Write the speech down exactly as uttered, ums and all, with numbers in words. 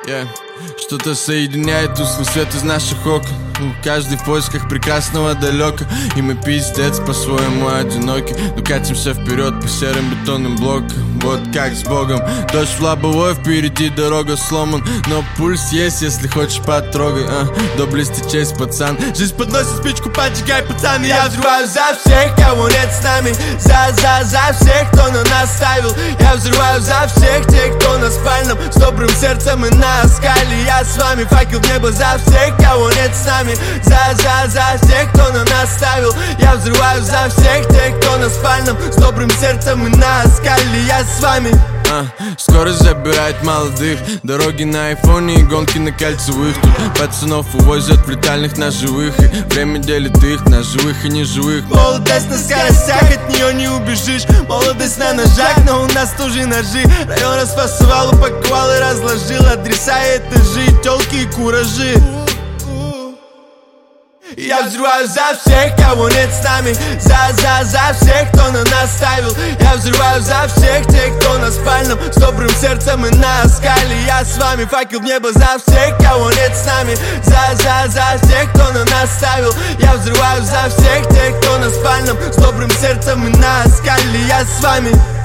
Yeah. Что-то соединяет тусклый свет из наших окон. Каждый в поисках прекрасного далека. И мы пиздец по-своему одиноки, но катимся вперед по серым бетонным блокам. Вот как с Богом. Дождь в лобовой, впереди дорога сломан, но пульс есть, если хочешь потрогай. а, Доблести честь, пацан. Жизнь подносит спичку, поджигай, пацан. И я взрываю за всех, кого нет с нами. За, за, за всех, кто на нас ставил. Я взрываю за всех тех, кто на спальном, с добрым сердцем и на скале. Я с вами, факел в небо за всех, кого нет с нами. За, за, за всех, кто на нас ставил. Я взрываю за всех тех, кто на спальном, с добрым сердцем и на скале. Я с вами. А, скорость забирает молодых, дороги на айфоне и гонки на кольцевых. Тут пацанов увозят в летальных на живых, и время делит их на живых и неживых. Молодость на скоростях, от нее не убежишь. Молодость на ножах, но у нас тоже ножи. Район расфасовал, упаковал и разложил адреса и этажи, тёлки и куражи. Я взрываю за всех, кого нет с нами. За, за, за всех, кто на нас ставил. Я взрываю за всех тех, кто на спальном, с добрым сердцем и на скале. Я с вами, факел в небо за всех, кого нет с нами. За, за, за всех, кто на нас ставил. Я взрываю за всех тех, кто на спальном, с добрым сердцем и на скале. Я с вами.